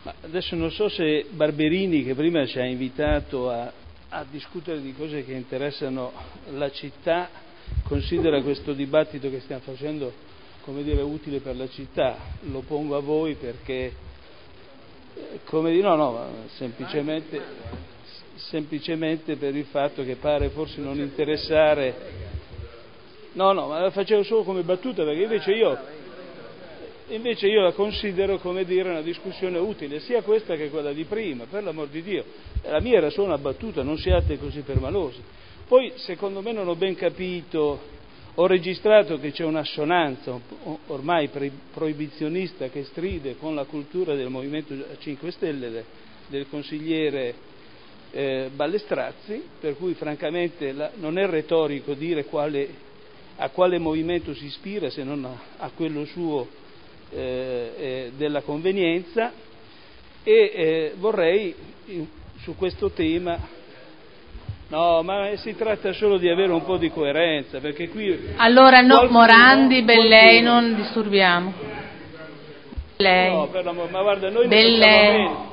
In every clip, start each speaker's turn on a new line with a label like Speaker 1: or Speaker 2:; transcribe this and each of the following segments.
Speaker 1: Ma adesso non so se Barberini, che prima ci ha invitato a discutere di cose che interessano la città, considera questo dibattito che stiamo facendo, come dire, utile per la città. Lo pongo a voi perché, come dire, semplicemente per il fatto che pare forse non interessare. No, ma la facevo solo come battuta, perché invece io la considero, come dire, una discussione utile, sia questa che quella di prima, per l'amor di Dio. La mia era solo una battuta, non siate così permalosi. Poi, secondo me, non ho ben capito, ho registrato che c'è un'assonanza ormai proibizionista che stride con la cultura del Movimento 5 Stelle, del consigliere Ballestrazzi, per cui francamente non è retorico dire a quale movimento si ispira se non a quello suo della convenienza, e vorrei su questo tema, ma si tratta solo di avere un po' di coerenza, perché qui
Speaker 2: allora Morandi, Bellei, non disturbiamo. Bellei.
Speaker 1: No, ma guarda, noi ne possiamo bene.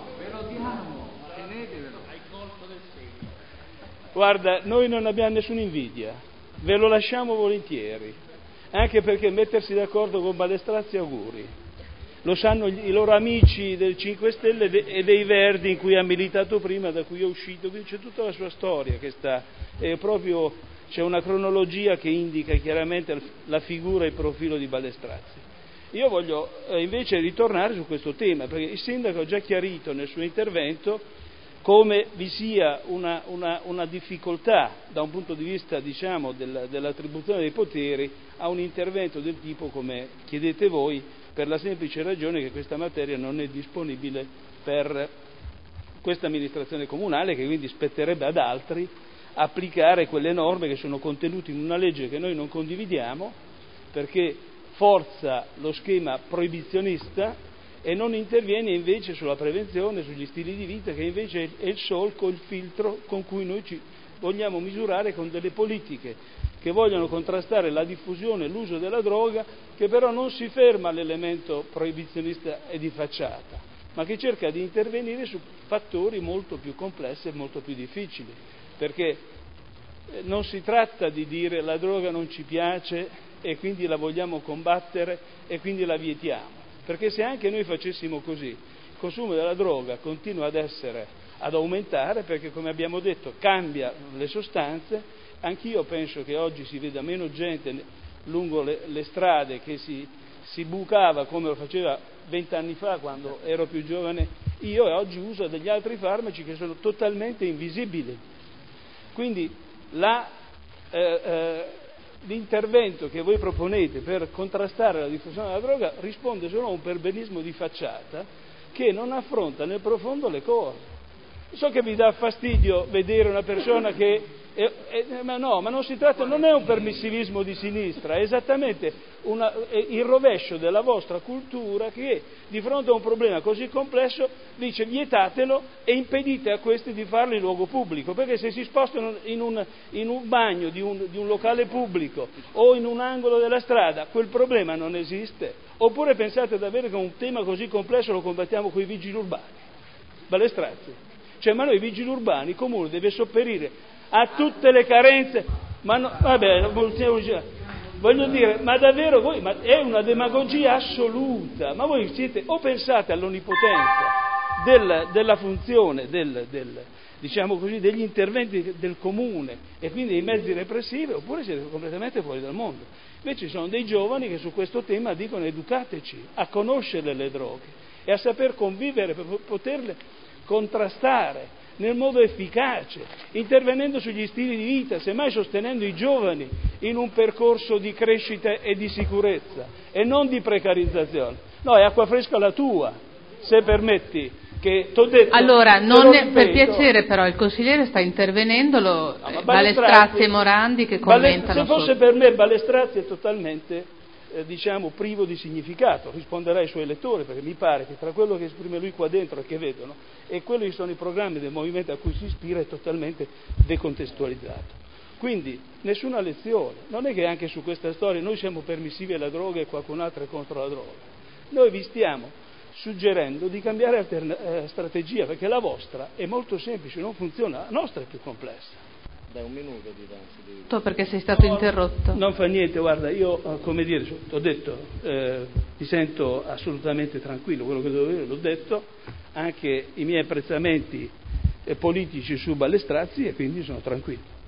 Speaker 1: Guarda, noi non abbiamo nessuna invidia, ve lo lasciamo volentieri, anche perché mettersi d'accordo con Ballestrazzi, auguri. Lo sanno i loro amici del 5 Stelle e dei Verdi, in cui ha militato prima, da cui è uscito, quindi c'è tutta la sua storia che c'è una cronologia che indica chiaramente la figura e il profilo di Ballestrazzi. Io voglio invece ritornare su questo tema, perché il sindaco ha già chiarito nel suo intervento come vi sia una difficoltà da un punto di vista, diciamo, dell'attribuzione dei poteri a un intervento del tipo come chiedete voi, per la semplice ragione che questa materia non è disponibile per questa amministrazione comunale, che quindi spetterebbe ad altri applicare quelle norme che sono contenute in una legge che noi non condividiamo, perché forza lo schema proibizionista e non interviene invece sulla prevenzione, sugli stili di vita, che invece è il solco, il filtro con cui noi ci vogliamo misurare con delle politiche che vogliono contrastare la diffusione e l'uso della droga, che però non si ferma all'elemento proibizionista e di facciata, ma che cerca di intervenire su fattori molto più complessi e molto più difficili, perché non si tratta di dire la droga non ci piace e quindi la vogliamo combattere e quindi la vietiamo. Perché se anche noi facessimo così, il consumo della droga continua ad aumentare, perché come abbiamo detto cambia le sostanze. Anch'io penso che oggi si veda meno gente lungo le strade che si bucava come lo faceva 20 anni fa, quando ero più giovane io, e oggi uso degli altri farmaci che sono totalmente invisibili. Quindi l'intervento che voi proponete per contrastare la diffusione della droga risponde solo a un perbenismo di facciata che non affronta nel profondo le cose. So che vi dà fastidio vedere una persona che ma non si tratta, non è un permissivismo di sinistra, è esattamente il rovescio della vostra cultura, che di fronte a un problema così complesso dice vietatelo e impedite a questi di farlo in luogo pubblico, perché se si spostano in un bagno di un locale pubblico o in un angolo della strada, quel problema non esiste. Oppure pensate davvero che un tema così complesso lo combattiamo con i vigili urbani? Ballestrazzi. Ma noi vigili urbani, il comune deve sopperire a tutte le carenze, voglio dire, ma davvero voi, è una demagogia assoluta, ma voi o pensate all'onnipotenza della funzione diciamo così, degli interventi del comune e quindi dei mezzi repressivi, oppure siete completamente fuori dal mondo. Invece ci sono dei giovani che su questo tema dicono educateci a conoscere le droghe e a saper convivere per poterle contrastare nel modo efficace, intervenendo sugli stili di vita, semmai sostenendo i giovani in un percorso di crescita e di sicurezza e non di precarizzazione. No, è acqua fresca la tua, se permetti, che t'ho detto.
Speaker 2: Allora, per piacere, però il consigliere sta intervenendo, Ballestrazzi e Morandi che commentano.
Speaker 1: Se fosse per me Ballestrazzi è totalmente privo di significato, risponderà ai suoi elettori, perché mi pare che tra quello che esprime lui qua dentro e che vedono e quello che sono i programmi del movimento a cui si ispira è totalmente decontestualizzato. Quindi nessuna lezione, non è che anche su questa storia noi siamo permissivi alla droga e qualcun altro è contro la droga. Noi vi stiamo suggerendo di cambiare strategia, perché la vostra è molto semplice, non funziona, la nostra è più complessa.
Speaker 3: Un minuto ti danno.
Speaker 2: Tu perché sei stato interrotto?
Speaker 1: Non fa niente, guarda, io come dire, ho detto, mi sento assolutamente tranquillo, quello che dovevo dire l'ho detto, anche i miei apprezzamenti politici su Ballestrazzi, e quindi sono tranquillo.